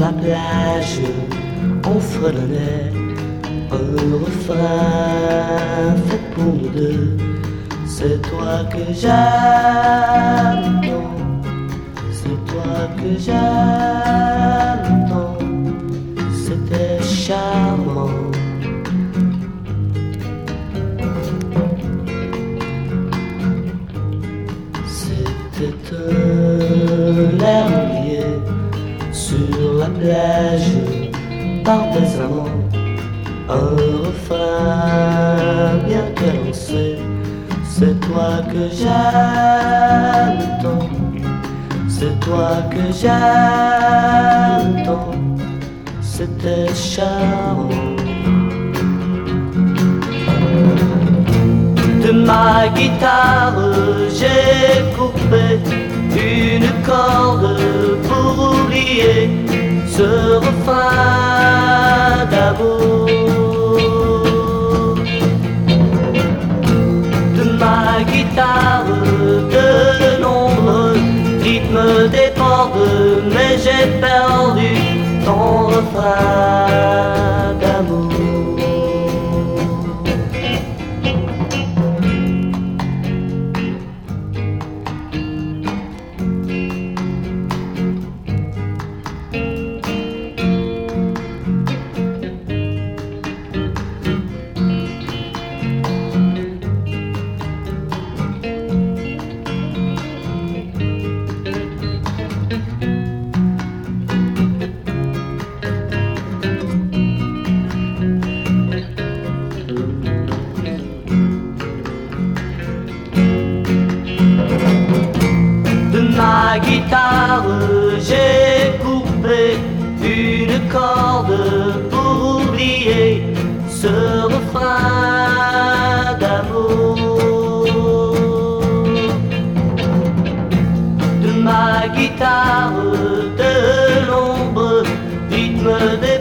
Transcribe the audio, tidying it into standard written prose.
la plage, on fredonnait un refrain fait pour nous deux. C'est toi que j'aime tant, c'est toi que j'aime tant. C'était charmant. C'était un air oublié sur la plage par des amants, un refrain bien cadencé. C'est toi que j'aime tant, c'est toi que j'aime tant. C'était charmant. De ma guitare j'ai coupé une corde pour oublier ce refrain d'amour. De ma guitare de nombreux rythmes débordent, mais j'ai perdu ton refrain d'amour. Ma guitare, j'ai coupé une corde pour oublier ce refrain d'amour. De ma guitare, de nombreux rythmes